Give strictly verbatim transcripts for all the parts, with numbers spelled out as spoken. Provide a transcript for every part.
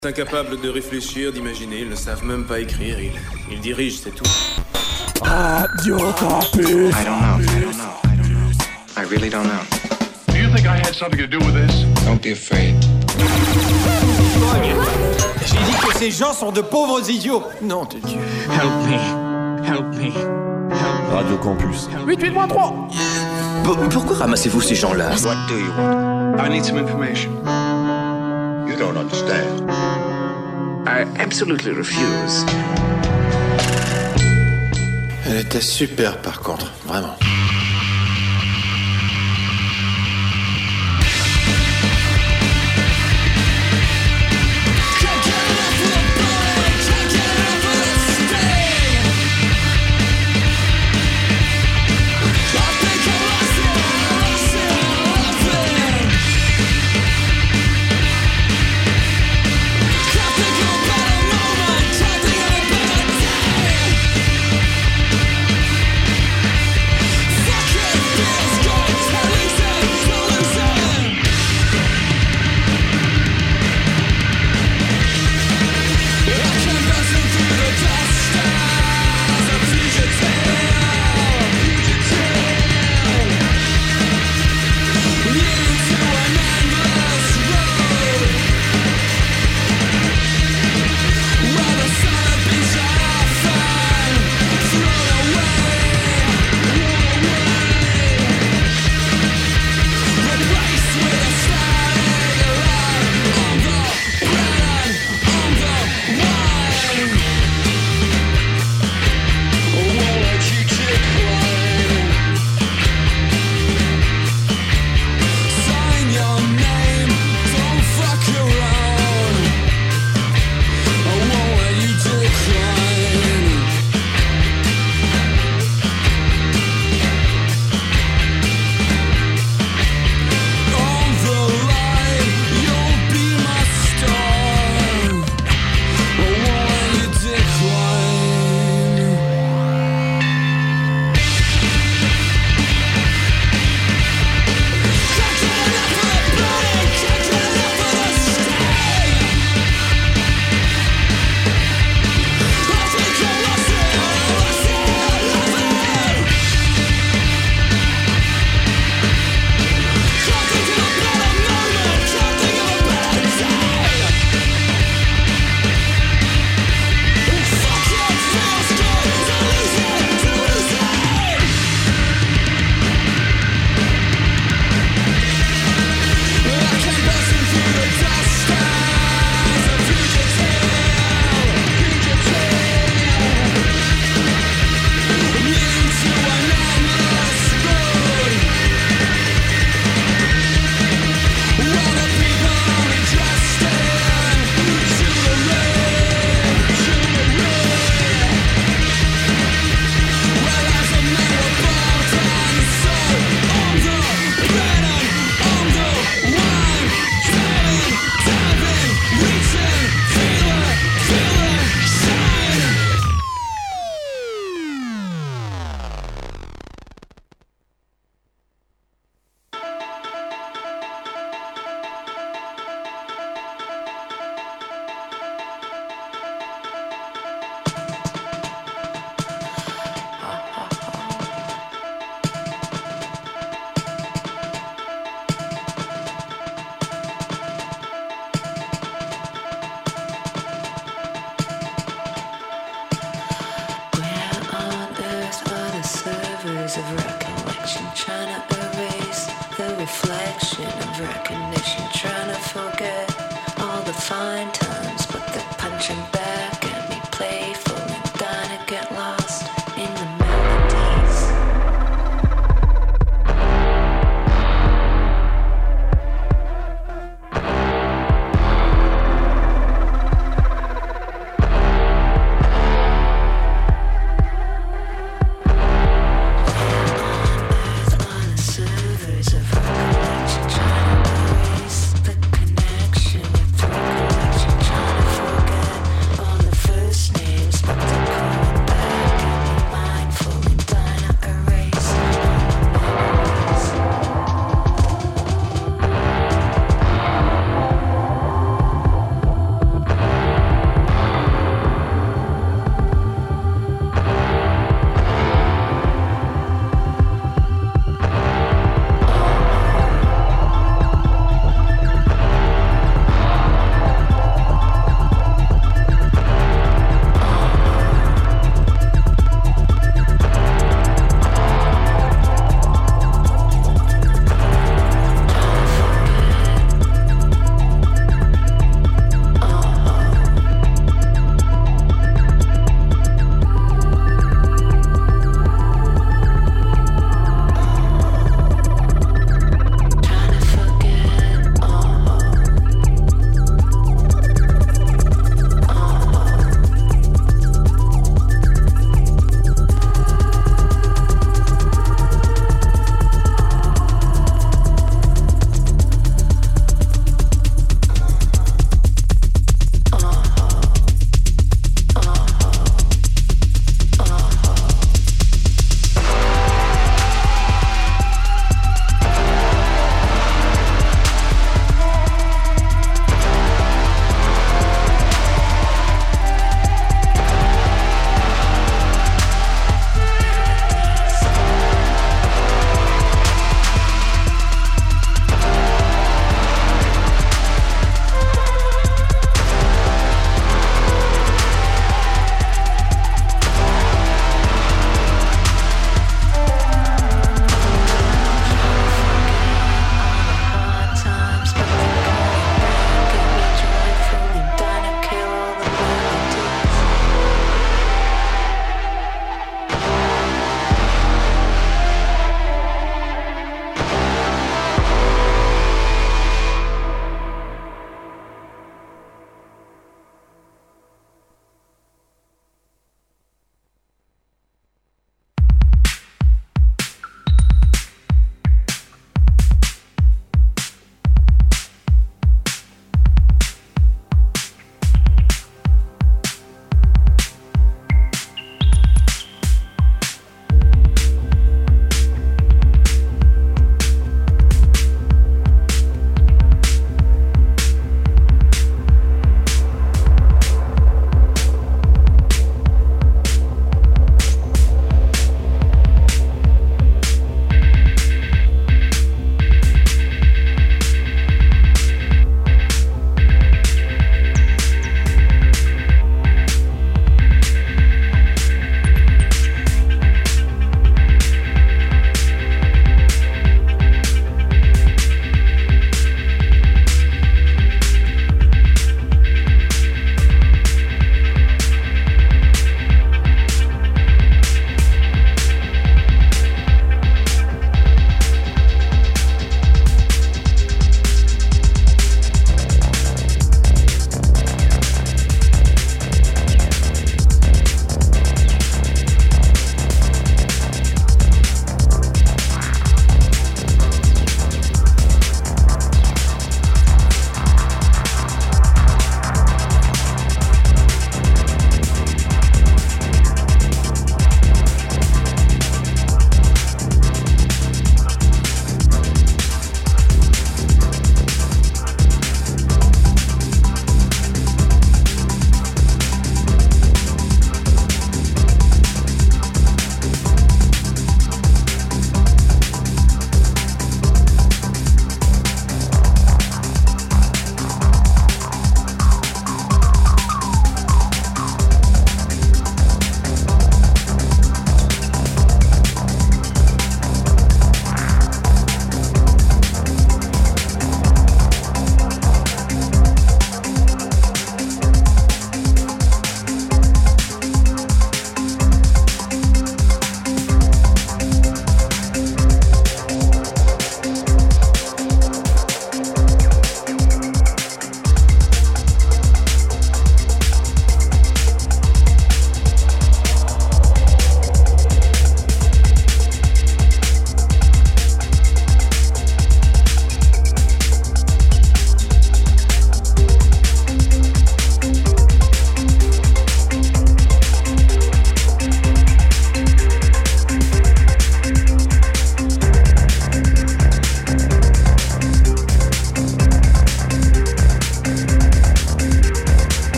Incapables de réfléchir, d'imaginer, ils ne savent même pas écrire, ils, ils dirigent, c'est tout. Radio Campus. I don't know, I don't know, I don't know. I really don't know. Do you think I had something to do with this? Don't be afraid. J'ai dit que ces gens sont de pauvres idiots. Non de Dieu. Help me. Help me. Help me. Radio Campus. huit huit trois. P- pourquoi ramassez-vous ces gens-là? What do you want? I need some information. You don't understand. I absolutely refuse. Elle était super par contre, vraiment.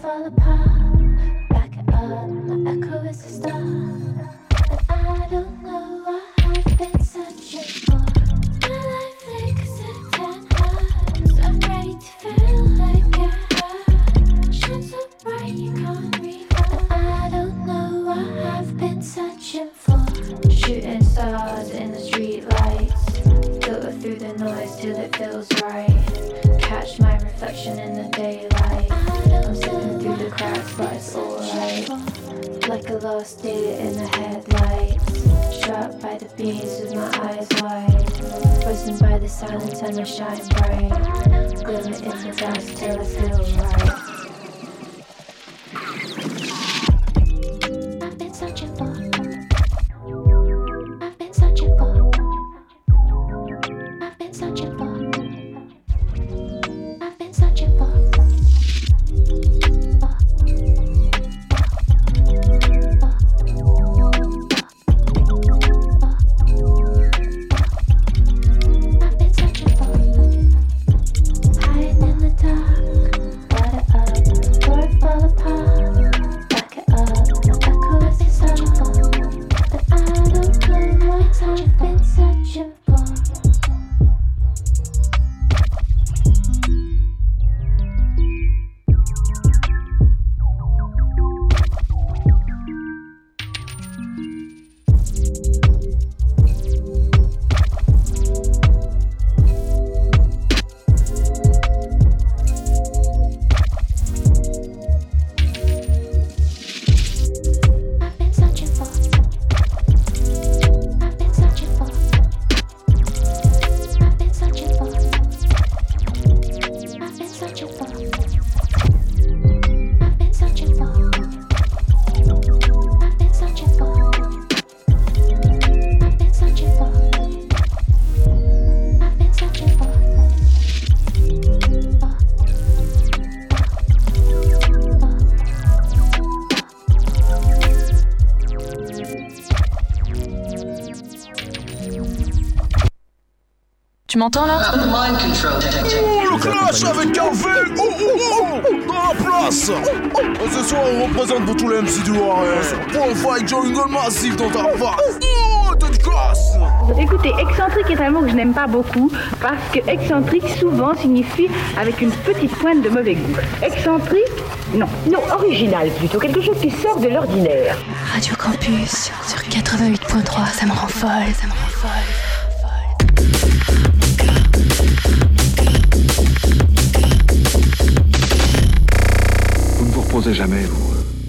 fall apart. Back it up, my echo is a star. But I don't know why I've been searching for. My life flicks at ten hearts. I'm ready to feel like a heart. Shine so bright you can't read. But I don't know why I've been searching for. Shooting stars in the street lights. Filter through the noise till it feels right. Catch my reflection in the daylight. I'm slipping through the cracks, but it's alright. Like a lost deer in the headlights. Struck by the beams with my eyes wide. Frozen by the silence and I shine bright. Glimmer in the dance till I feel right. I've been searching for. I've been searching for. I've been searching for. I've been searching for. Tu m'entends là? Oh, le clash avec Carvel. Oh, oh, oh, dans la place. Oh, ce soir, on représente pour tous les M C du Loiret. Pour fight jungle massif dans ta face. Oh, t'es de classe. Écoutez, excentrique est un mot que je n'aime pas beaucoup parce que excentrique souvent signifie avec une petite pointe de mauvais goût. Excentrique, non. Non, original plutôt, quelque chose qui sort de l'ordinaire. Radio Campus sur quatre-vingt-huit point trois, ça me rend folle, ça me rend folle. Vous ne vous reposez jamais, vous.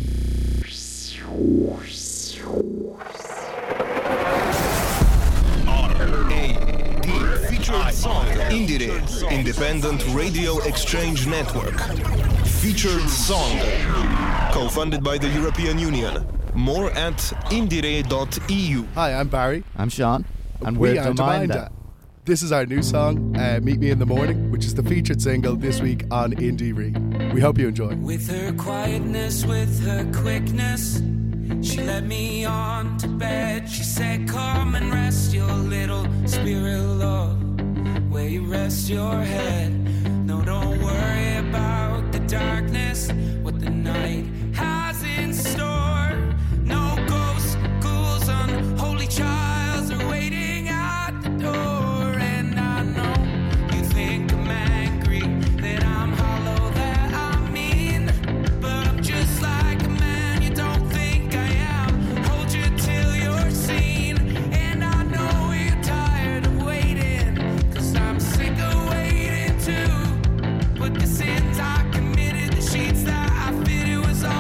Indire, Independent Radio Exchange Network. Featured song. Co-funded by the European Union. More at indire dot e u. Hi, I'm Barry. I'm Sean. And we are Deminder. This is our new song, uh, Meet Me in the Morning, which is the featured single this week on Indie. We hope you enjoy. With her quietness, with her quickness, she led me on to bed. She said, come and rest your little spirit, love, where you rest your head. No, don't worry about the darkness, what the night has in store. No ghosts, ghouls, unholy trials are waiting at the door. And I know you think I'm angry, that I'm hollow, that I'm mean, but I'm just like a man you don't think I am. Hold you till you're seen. And I know you're tired of waiting, 'cause I'm sick of waiting too. But the sins I committed, the sheets that I fitted was all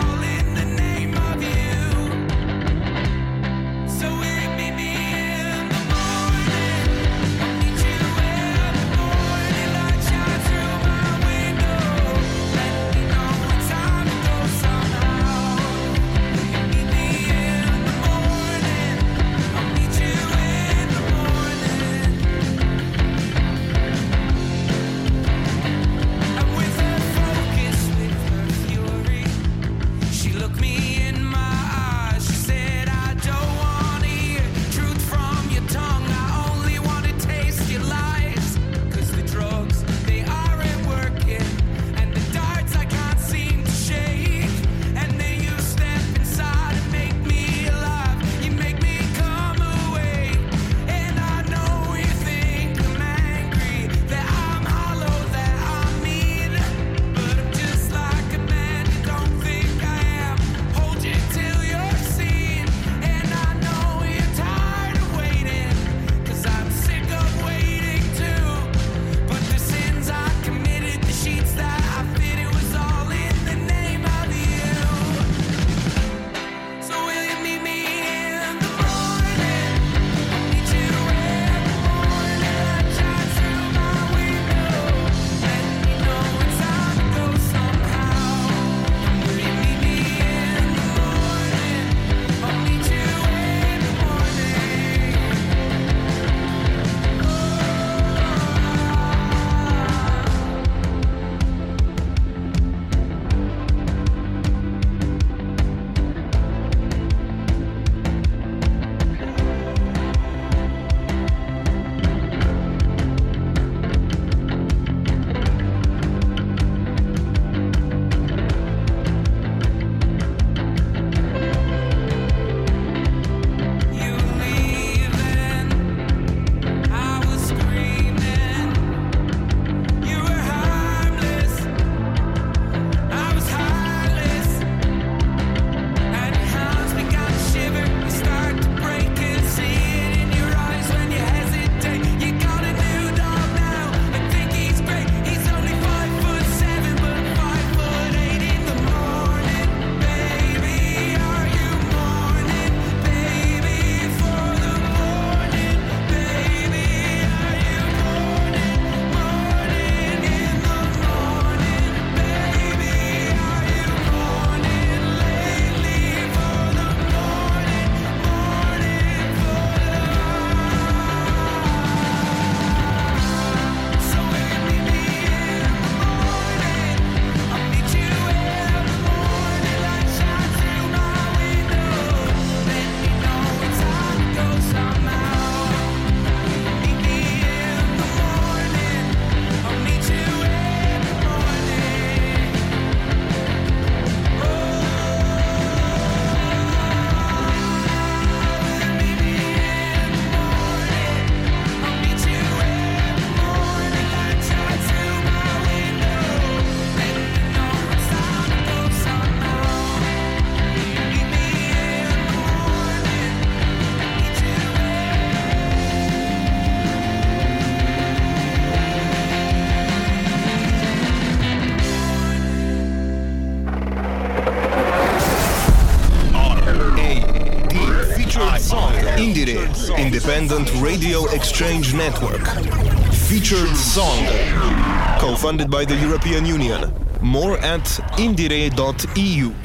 Indire, Independent Radio Exchange Network. Featured song. Co-funded by the European Union. More at indire dot e u.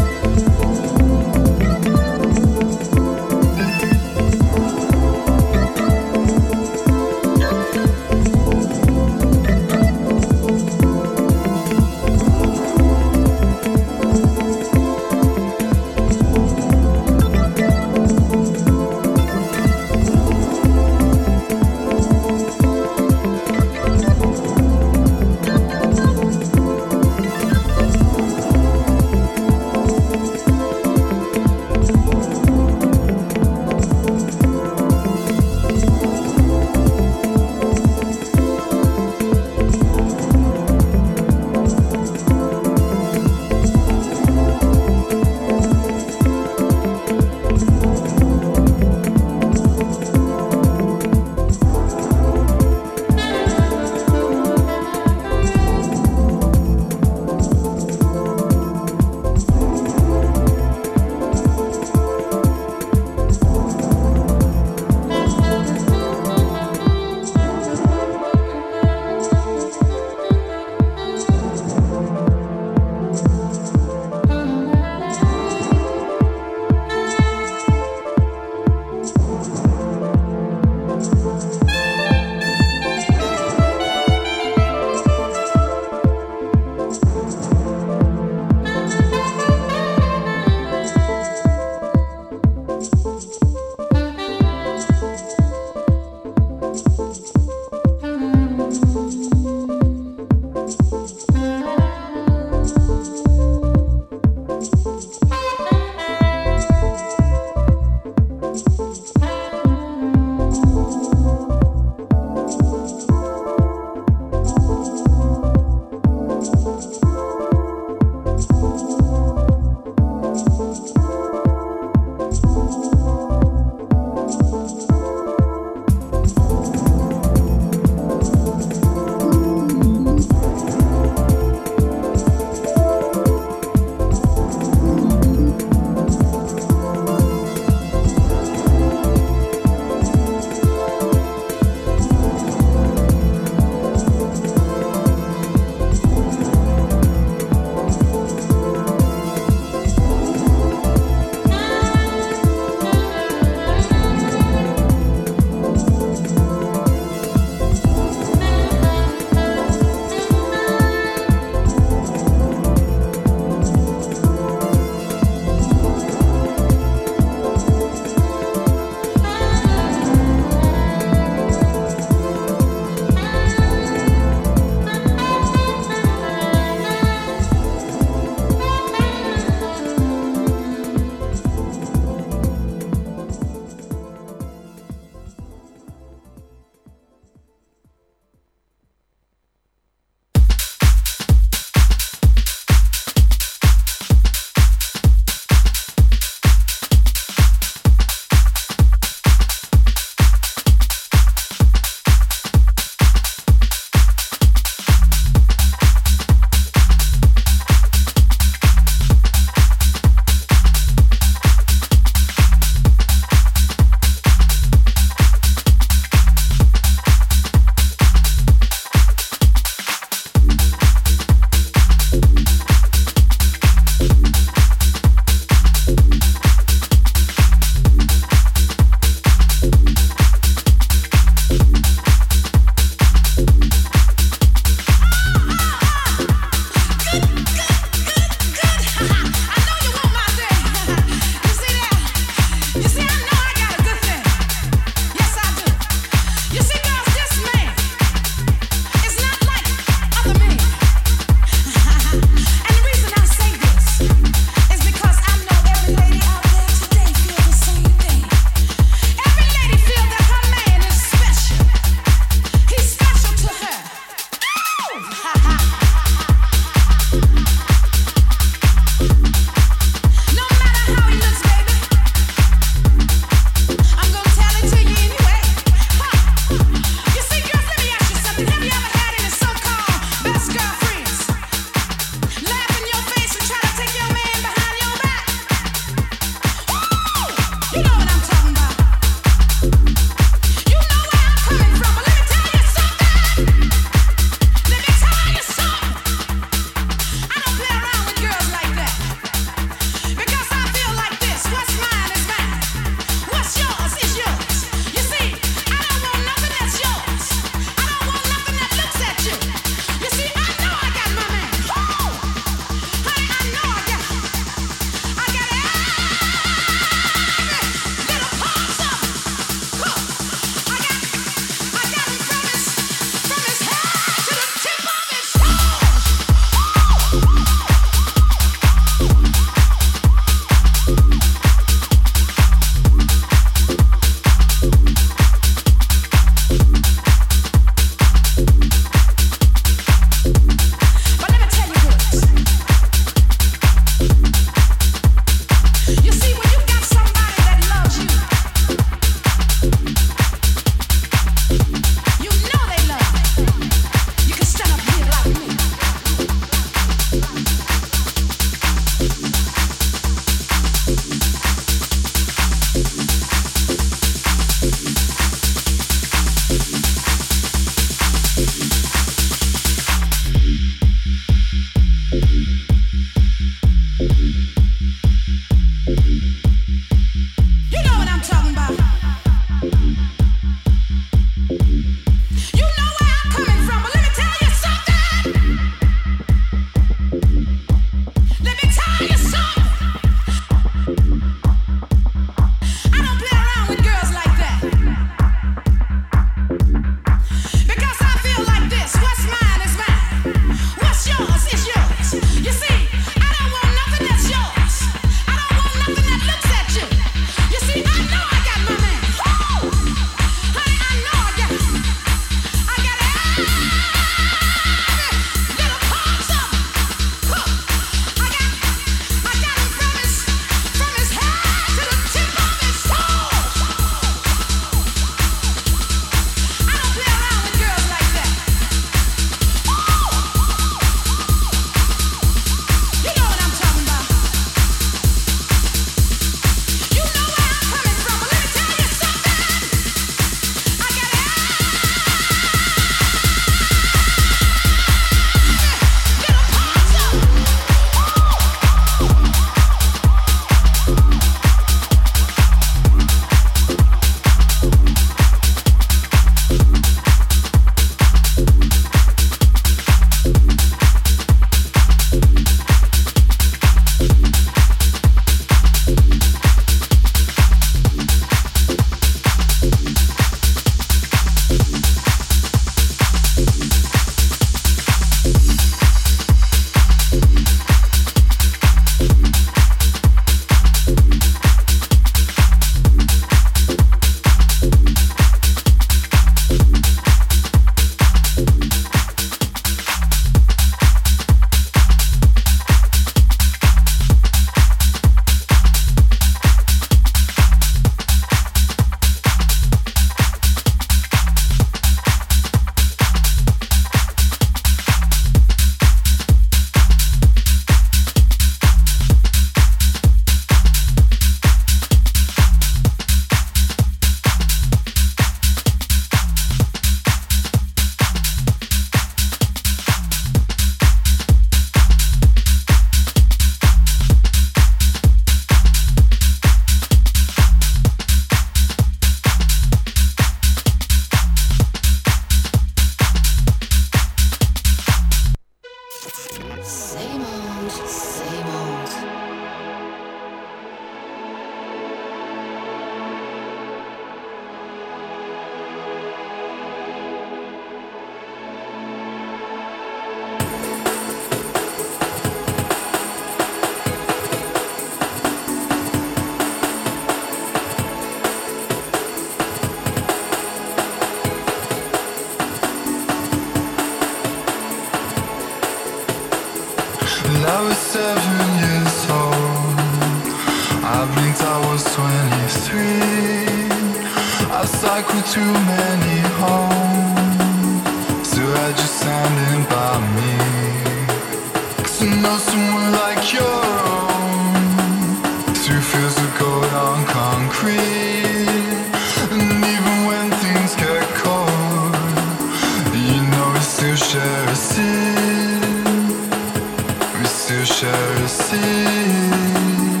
I was seven years old. I blinked, I was twenty-three. I cycled too many homes. Still had you standing by me. To know someone like your own, through fields of gold on concrete. And even when things get cold, you know we still share a seat. We still share a seat.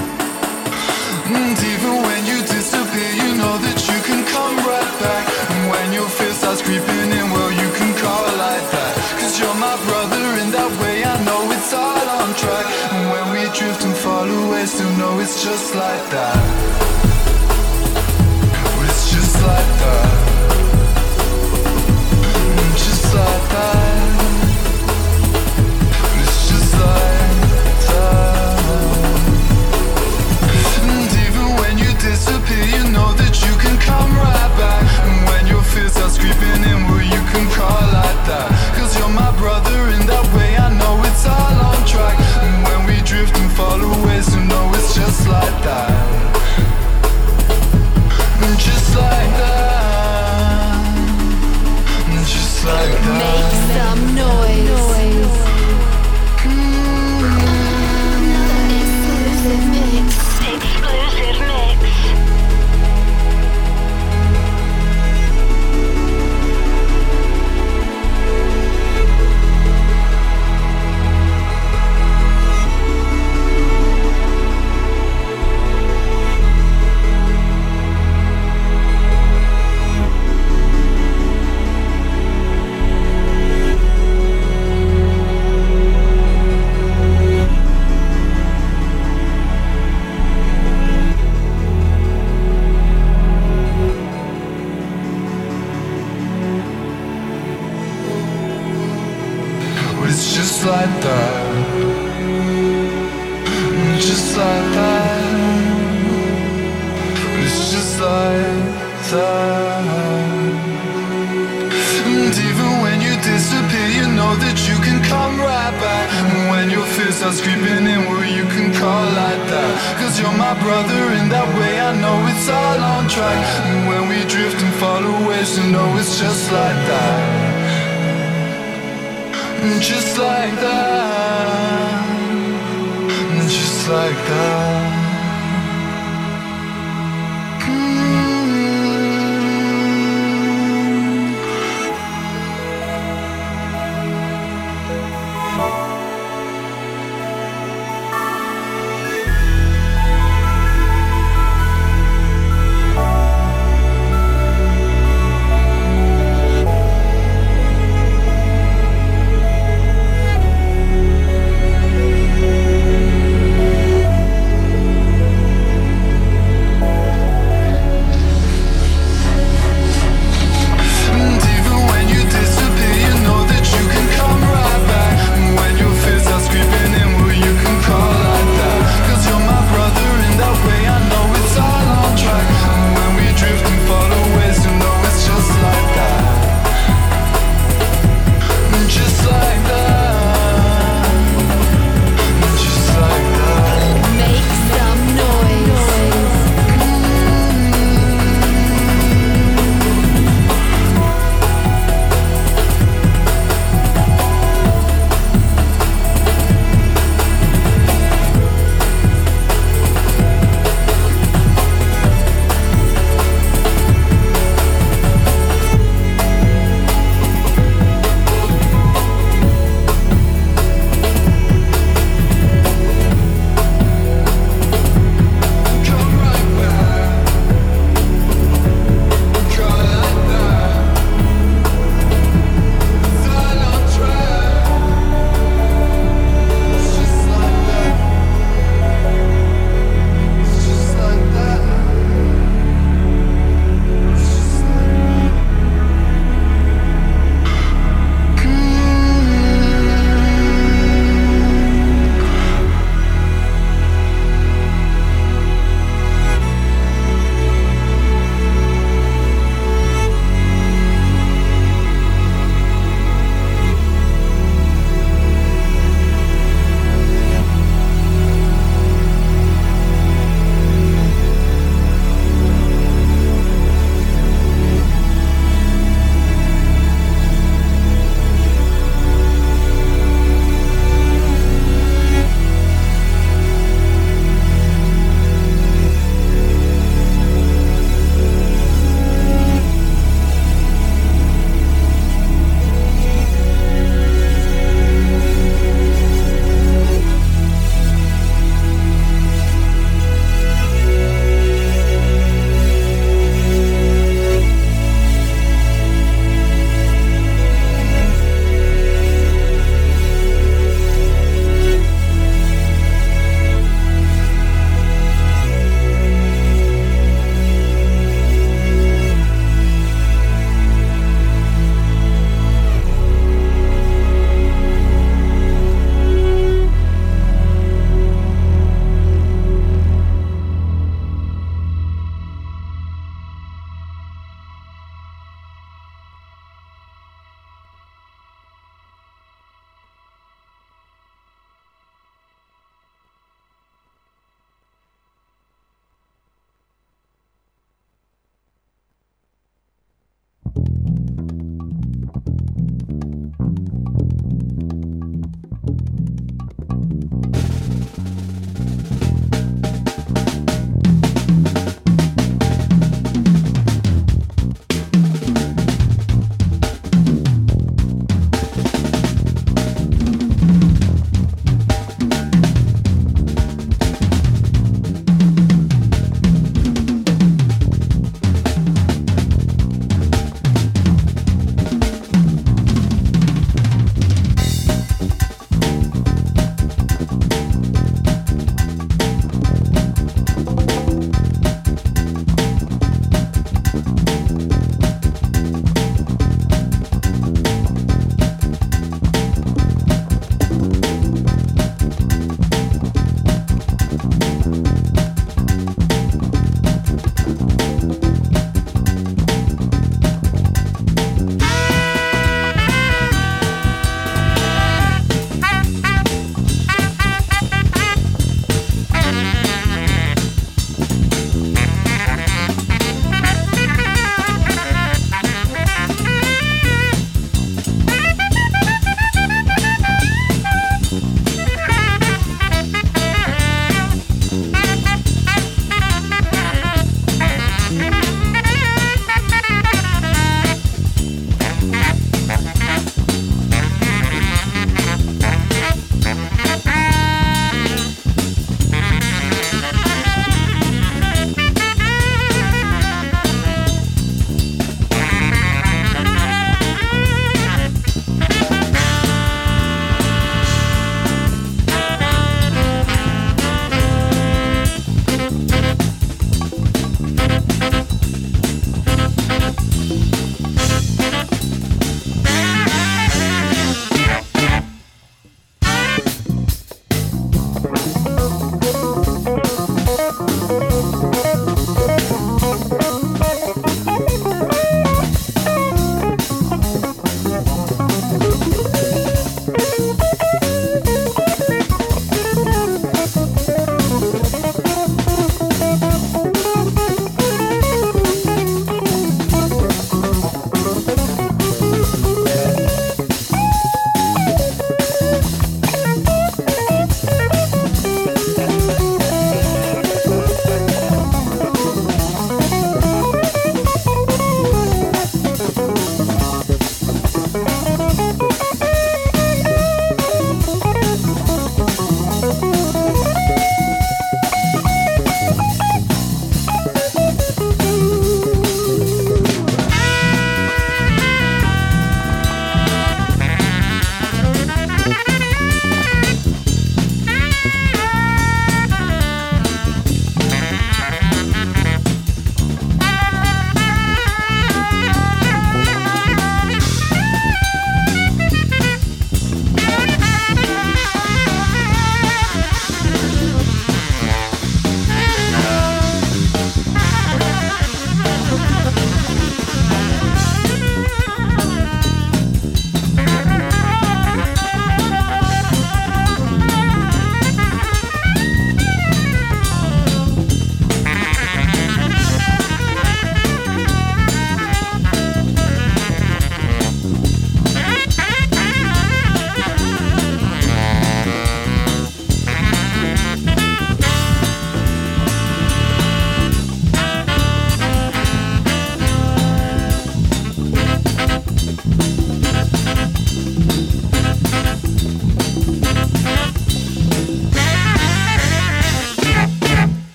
And even when you disappear, you know that you can come right back. And when your fear starts creeping in, well, you can call like that. Cause you're my brother in that way, I know it's all on track. And when we drift and fall away, still know it's just like that. It's just like that. Just like that. It's just like that. And even when you disappear, you know that you can come right back. And when your fears are creeping in, well, you can call like that. Cause you're my brother in that way, I know it's all on track. And when we drift and fall away, so know it's just like that. Just like that. Just like that. Make some noise. Exclusive mix. Exclusive mix. It's just like that. Just like that. It's just like that. And even when you disappear, you know that you can come right back. And when your fears start creeping in, well, you can call like that. Cause you're my brother in that way, I know it's all on track. And when we drift and fall away, so know it's just like that. Just like that. Just like that.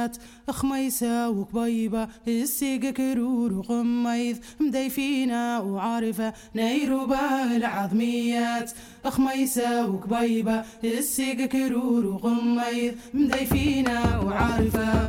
العظميات خميسة وكبيبة السيق كرور وقميض مديفينا وعارفة نيروبا العظميات خميسة وكبيبة السيق كرور وقميض مديفينا وعارفة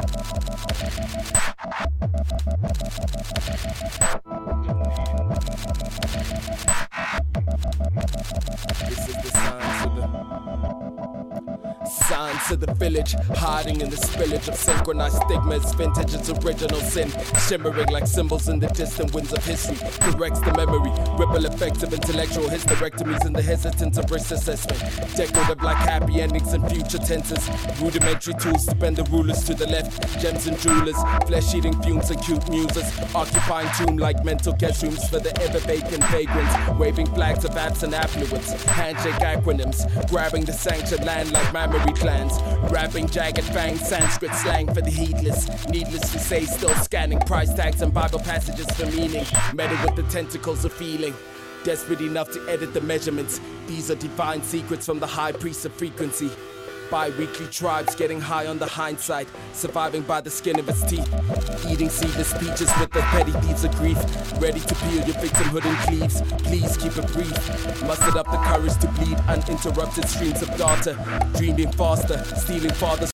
This is the signs of the signs of the village, hiding in the spillage of synchronized stigmas. Vintage its original sin, shimmering like symbols in the distant winds of history. Corrects the memory, ripple effects of intellectual hysterectomies and the hesitance of risk assessment. Decorative like happy endings and future tenses. Rudimentary tools to bend the rulers to the left. Gems and jewelers, flesh-eating fumes and cute muses. Occupying tomb like mental guest rooms for the ever-vacant vagrants. Waving flags of absent affluence. Handshake acronyms, grabbing the sanctioned land like mammary clans. Rapping jagged fangs, Sanskrit slang for the heedless. Needless to say, still scanning price tags and Bible passages for meaning. Meted with the tentacles of feeling. Desperate enough to edit the measurements. These are divine secrets from the high priest of frequency. Bi-weekly tribes getting high on the hindsight, surviving by the skin of its teeth. Eating seedless peaches with the petty thieves of grief. Ready to peel your victimhood in cleaves. Please keep it brief. Mustered up the courage to bleed uninterrupted streams of data. Dreaming faster, stealing fathers